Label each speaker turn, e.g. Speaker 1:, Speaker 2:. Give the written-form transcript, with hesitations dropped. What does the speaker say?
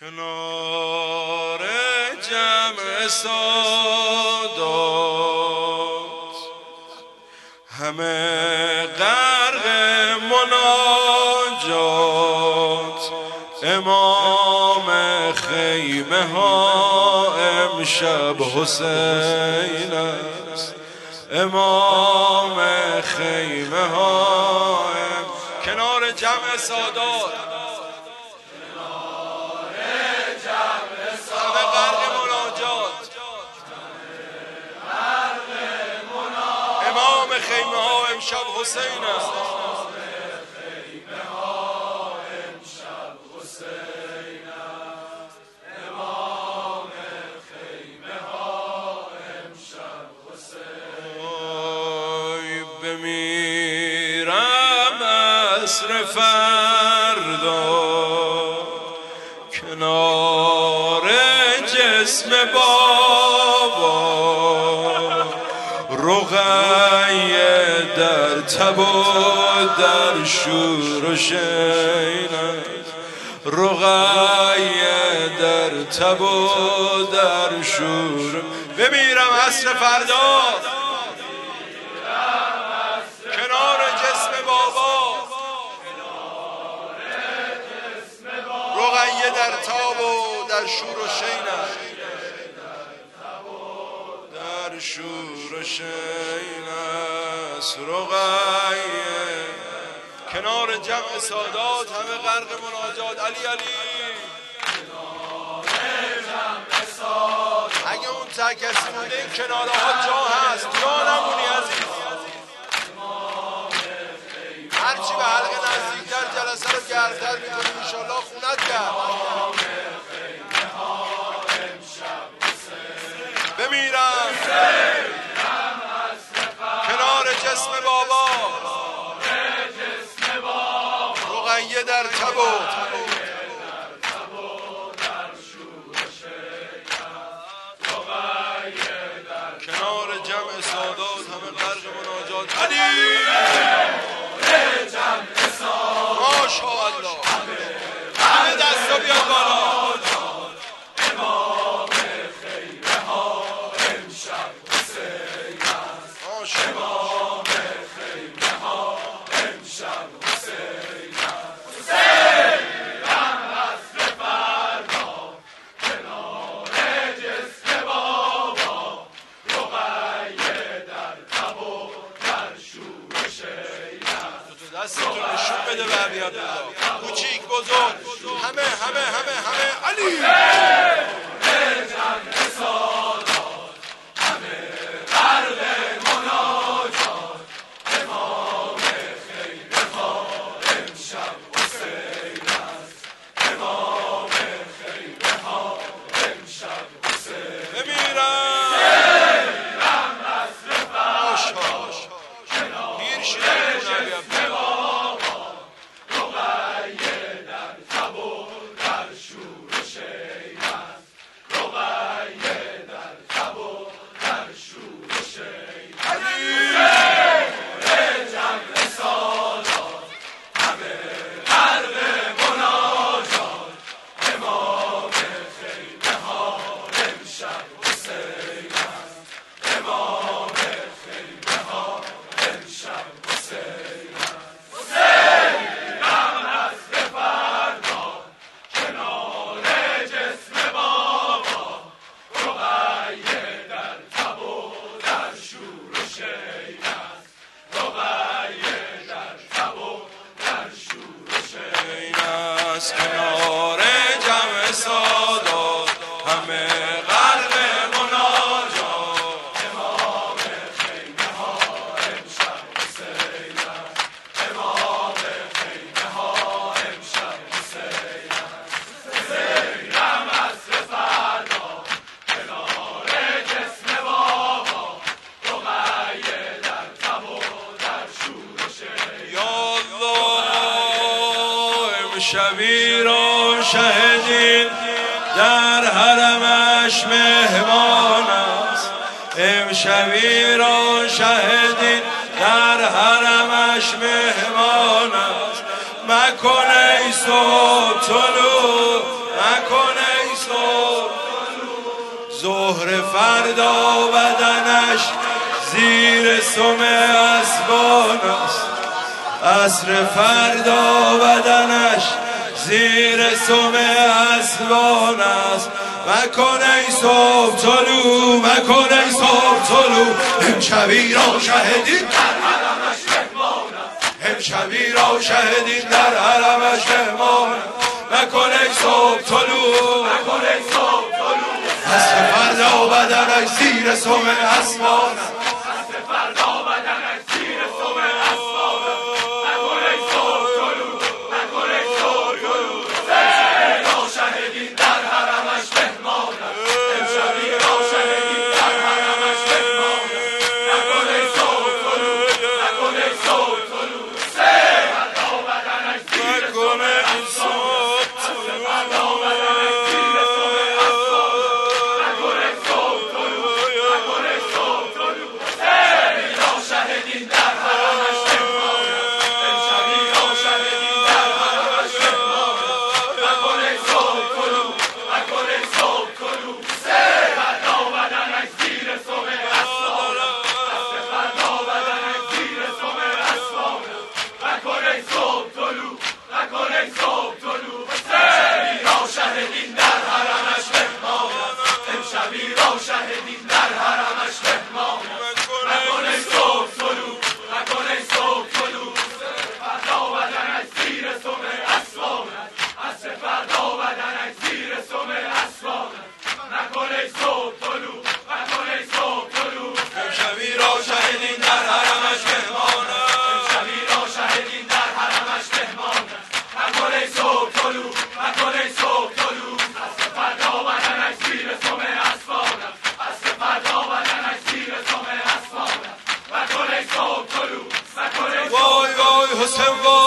Speaker 1: کنار جمع سادات همه غرق مناجات، امام خیمه ها امشب حسین است، امام خیمه ها کنار جمع سادات، امام خیمه ها امشب حسین است. بمیرم عصر فردا کنار جسم بابا، رقیه در تب و در شور و شین است، رقیه در تب و در شور. بمیرم عصر فردا کنار جسم بابا، رقیه در تاب و در شور و شین است، در شور و شین است رقیه کنار جمع سادات، همه غرق مناجات. علی علی اگه اون ته کسی مونده این کناره ها جا هست، جا نمونی عزیز. هرچی به حلقه نزدیکتر جلسه رو گردتر میکنیم انشالله خونت کرد. بمیرم کنار جسم بابا، رقیه در تب و کنار جمع سادات، همه غرق مناجات. علی ماشاءالله همه دستا بیاد بالا. دستتون نشون بده و بیاد کوچیک بزرگ همه علی کنار جمع سادات، همه غرق مناجات، امام خیمه ها امشب حسین است، امام خیمه ها امشب حسین است. بمیرم عصر فردا کنار جسم بابا، رقیه در تب و در شور و شین. یا الله شبی را شهدین در حرمش مهمان است، امشبی را شهدین در حرمش مهمان است. مکن ای صبح طلوع مکن ای صبح ظهر فردا بدنش زیر سم اسبان است عصر فردا بدنش زیر سم اسبان است مکن ای صبح طلوع مکن ای صبح طلوع امشبی را شهدید در حرمش مهمان امشبی را شهدید در حرمش مهمان مکن ای صبح طلوع مکن ای صبح طلوع عصر فردا بدنش زیر سم اسبان عصر فردا بدنش زیر سم اسبان مکن ای صبح طلوع مکن ای صبح طلوع امشبی را شهدید در حرمش مهمان امشبی را شهدید در حرمش مهمان مکن ای صبح طلوع مکن ای صبح طلوع فردا بدنش زیر سم اسبان حسین